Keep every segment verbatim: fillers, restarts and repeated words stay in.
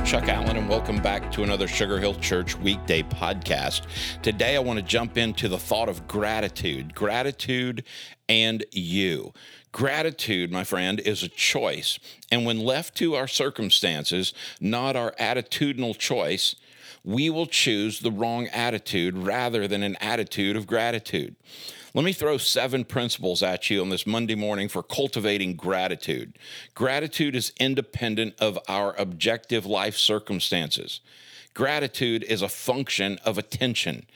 Chuck Allen, and welcome back to another Sugar Hill Church weekday podcast. Today, I want to jump into the thought of gratitude. Gratitude and you. Gratitude, my friend, is a choice. And when left to our circumstances, not our attitudinal choice, we will choose the wrong attitude rather than an attitude of gratitude. Let me throw seven principles at you on this Monday morning for cultivating gratitude. Gratitude is independent of our objective life circumstances. Gratitude is a function of attention.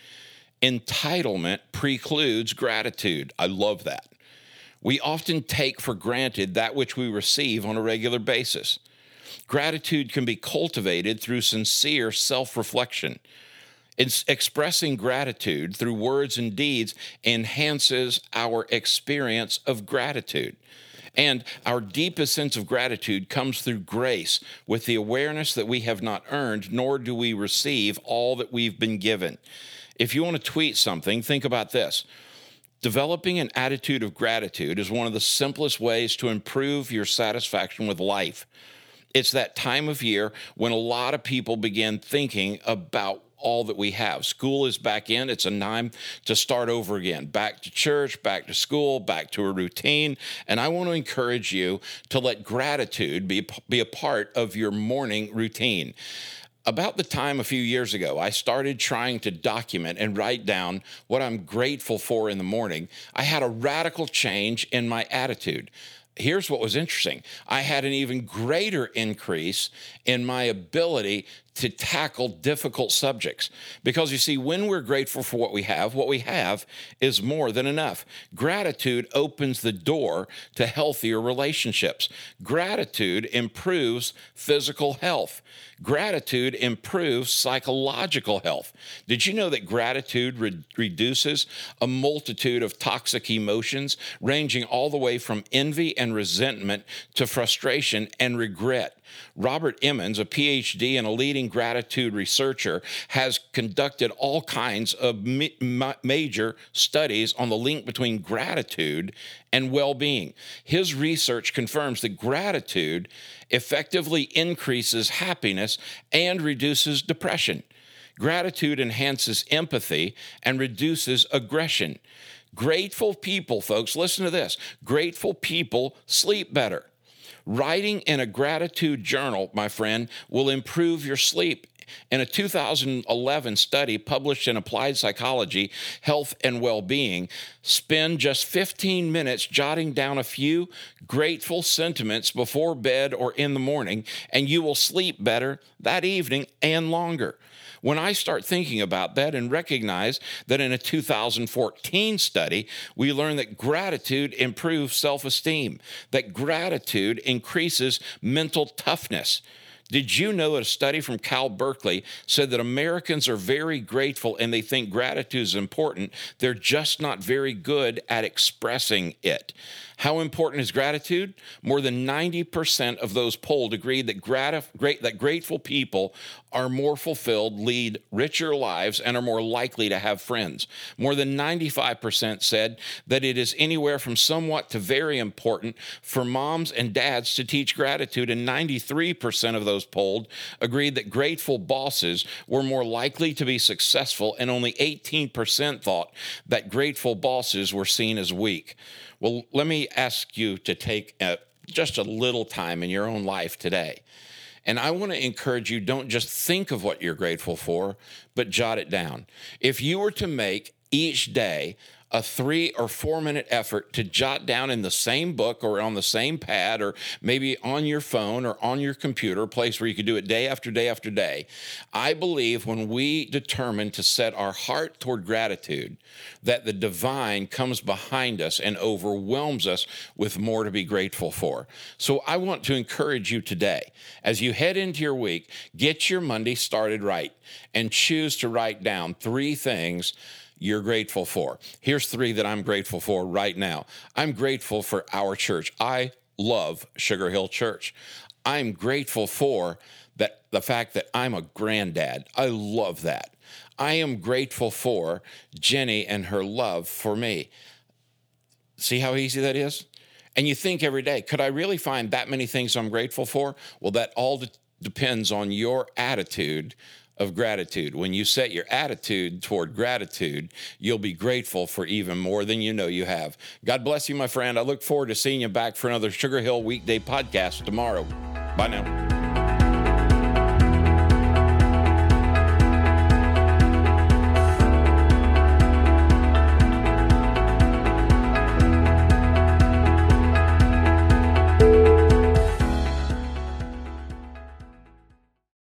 Entitlement precludes gratitude. I love that. We often take for granted that which we receive on a regular basis. Gratitude can be cultivated through sincere self-reflection. It's expressing gratitude through words and deeds enhances our experience of gratitude. And our deepest sense of gratitude comes through grace, with the awareness that we have not earned, nor do we receive all that we've been given. If you want to tweet something, think about this. Developing an attitude of gratitude is one of the simplest ways to improve your satisfaction with life. It's that time of year when a lot of people begin thinking about all that we have. School is back in. It's a time to start over again. Back to church, back to school, back to a routine. And I want to encourage you to let gratitude be, be a part of your morning routine. About the time a few years ago, I started trying to document and write down what I'm grateful for in the morning. I had a radical change in my attitude. Here's what was interesting. I had an even greater increase in my ability to tackle difficult subjects. Because you see, when we're grateful for what we have, what we have is more than enough. Gratitude opens the door to healthier relationships. Gratitude improves physical health. Gratitude improves psychological health. Did you know that gratitude re- reduces a multitude of toxic emotions, ranging all the way from envy and resentment to frustration and regret? Robert Emmons, a P H D and a leading gratitude researcher, has conducted all kinds of ma- major studies on the link between gratitude and well-being. His research confirms that gratitude effectively increases happiness and reduces depression. Gratitude enhances empathy and reduces aggression. Grateful people, folks, listen to this. Grateful people sleep better. Writing in a gratitude journal, my friend, will improve your sleep. In a two thousand eleven study published in Applied Psychology, Health and Well-Being, spend just fifteen minutes jotting down a few grateful sentiments before bed or in the morning, and you will sleep better that evening and longer. When I start thinking about that and recognize that in a two thousand fourteen study, we learned that gratitude improves self-esteem, that gratitude increases mental toughness. Did you know that a study from Cal Berkeley said that Americans are very grateful and they think gratitude is important? They're just not very good at expressing it. How important is gratitude? More than ninety percent of those polled agreed that, gratif- great, that grateful people are more fulfilled, lead richer lives, and are more likely to have friends. More than ninety-five percent said that it is anywhere from somewhat to very important for moms and dads to teach gratitude, and ninety-three percent of those polled agreed that grateful bosses were more likely to be successful, and only eighteen percent thought that grateful bosses were seen as weak. Well, let me ask you to take a, just a little time in your own life today. And I want to encourage you, don't just think of what you're grateful for, but jot it down. If you were to make each day a three or four minute effort to jot down in the same book or on the same pad or maybe on your phone or on your computer, a place where you could do it day after day after day, I believe when we determine to set our heart toward gratitude, that the divine comes behind us and overwhelms us with more to be grateful for. So I want to encourage you today, as you head into your week, get your Monday started right and choose to write down three things you're grateful for. Here's three that I'm grateful for right now. I'm grateful for our church. I love Sugar Hill Church. I'm grateful for that the fact that I'm a granddad. I love that. I am grateful for Jenny and her love for me. See how easy that is? And you think every day, could I really find that many things I'm grateful for? Well, that all depends on your attitude of gratitude. When you set your attitude toward gratitude, you'll be grateful for even more than you know you have. God bless you, my friend. I look forward to seeing you back for another Sugar Hill Weekday podcast tomorrow. Bye now.